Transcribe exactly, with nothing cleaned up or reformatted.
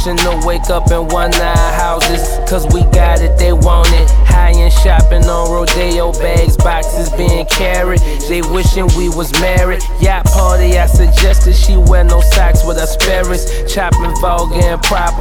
wishing to wake up in one of our houses. Cause we got it, they want it. High-end shopping on Rodeo bags, boxes being carried. They wishing we was married. Yacht party, I suggested she wear no socks with asparagus. Chopping vulgar and proper.